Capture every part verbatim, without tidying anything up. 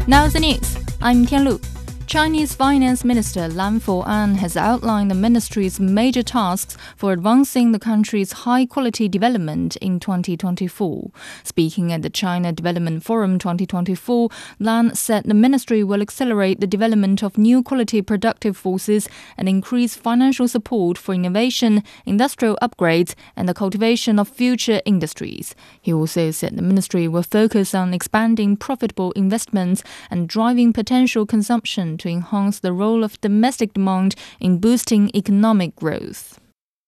Now the news. I'm Tianlu. Chinese Finance Minister Lan Fo-an has outlined the ministry's major tasks for advancing the country's high-quality development in twenty twenty-four. Speaking at the China Development Forum twenty twenty-four, Lan said the ministry will accelerate the development of new quality productive forces and increase financial support for innovation, industrial upgrades, and the cultivation of future industries. He also said the ministry will focus on expanding profitable investments and driving potential consumption to enhance the role of domestic demand in boosting economic growth.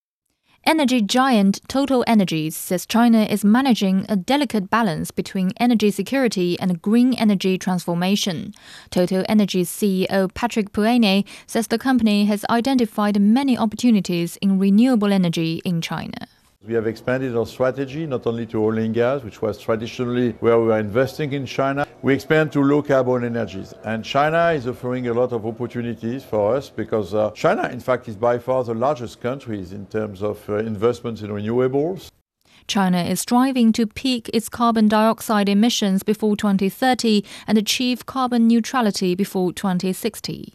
Energy giant TotalEnergies says China is managing a delicate balance between energy security and green energy transformation. TotalEnergies C E O Patrick Pouyanné says the company has identified many opportunities in renewable energy in China. We have expanded our strategy not only to oil and gas, which was traditionally where we were investing in China. We expand to low carbon energies. And China is offering a lot of opportunities for us because uh, China, in fact, is by far the largest country in terms of uh, investments in renewables. China is striving to peak its carbon dioxide emissions before twenty thirty and achieve carbon neutrality before twenty sixty.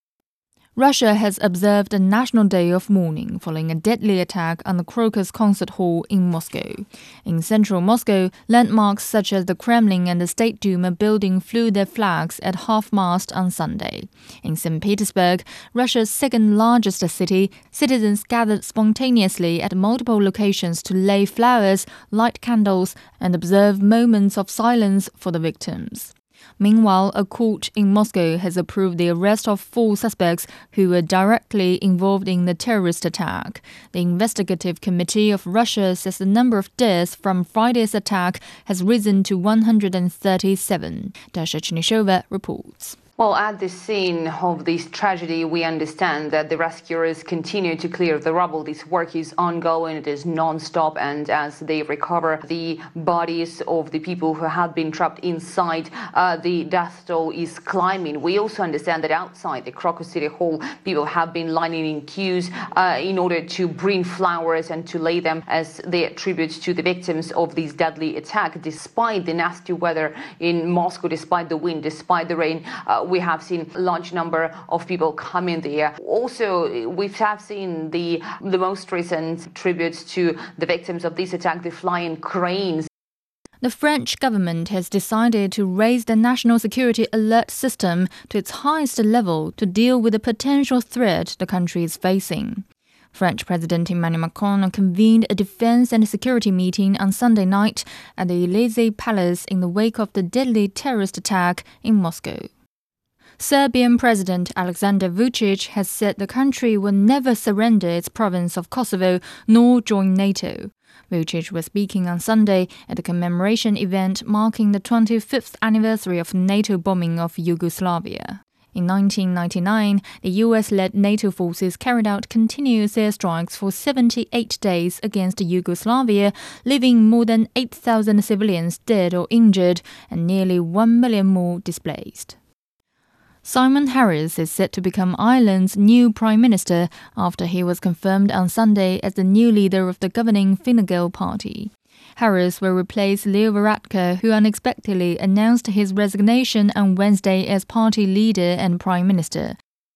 Russia has observed a national day of mourning following a deadly attack on the Crocus Concert Hall in Moscow. In central Moscow, landmarks such as the Kremlin and the State Duma building flew their flags at half-mast on Sunday. In Saint Petersburg, Russia's second-largest city, citizens gathered spontaneously at multiple locations to lay flowers, light candles, and observe moments of silence for the victims. Meanwhile, a court in Moscow has approved the arrest of four suspects who were directly involved in the terrorist attack. The investigative committee of Russia says the number of deaths from Friday's attack has risen to one hundred thirty-seven. Dasha Chernysova reports. Well, at the scene of this tragedy, we understand that the rescuers continue to clear the rubble. This work is ongoing, it is non-stop, and as they recover the bodies of the people who have been trapped inside, uh, the death toll is climbing. We also understand that outside the Crocus City Hall, people have been lining in queues uh, in order to bring flowers and to lay them as their tribute to the victims of this deadly attack. Despite the nasty weather in Moscow, despite the wind, despite the rain, uh, we have seen a large number of people coming there. Also, we have seen the, the most recent tributes to the victims of this attack, the flying cranes. The French government has decided to raise the national security alert system to its highest level to deal with the potential threat the country is facing. French President Emmanuel Macron convened a defense and security meeting on Sunday night at the Élysée Palace in the wake of the deadly terrorist attack in Moscow. Serbian President Aleksandar Vučić has said the country will never surrender its province of Kosovo nor join NATO. Vučić was speaking on Sunday at a commemoration event marking the twenty-fifth anniversary of NATO bombing of Yugoslavia. In nineteen ninety-nine, the U S-led NATO forces carried out continuous airstrikes for seventy-eight days against Yugoslavia, leaving more than eight thousand civilians dead or injured and nearly one million more displaced. Simon Harris is set to become Ireland's new Prime Minister after he was confirmed on Sunday as the new leader of the governing Fine Gael party. Harris will replace Leo Varadkar, who unexpectedly announced his resignation on Wednesday as party leader and Prime Minister.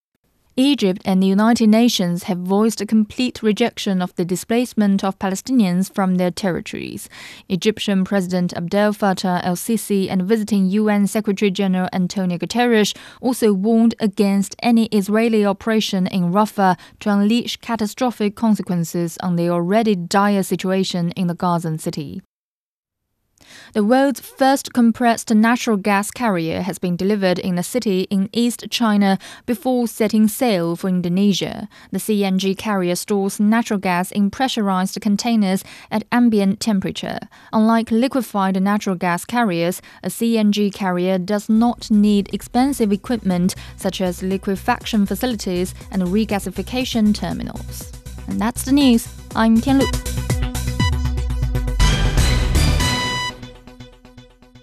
Egypt and the United Nations have voiced a complete rejection of the displacement of Palestinians from their territories. Egyptian President Abdel Fattah el-Sisi and visiting U N Secretary-General Antonio Guterres also warned against any Israeli operation in Rafah to unleash catastrophic consequences on the already dire situation in the Gazan city. The world's first compressed natural gas carrier has been delivered in a city in East China before setting sail for Indonesia. The C N G carrier stores natural gas in pressurized containers at ambient temperature. Unlike liquefied natural gas carriers, a C N G carrier does not need expensive equipment such as liquefaction facilities and regasification terminals. And that's the news. I'm Tianlu.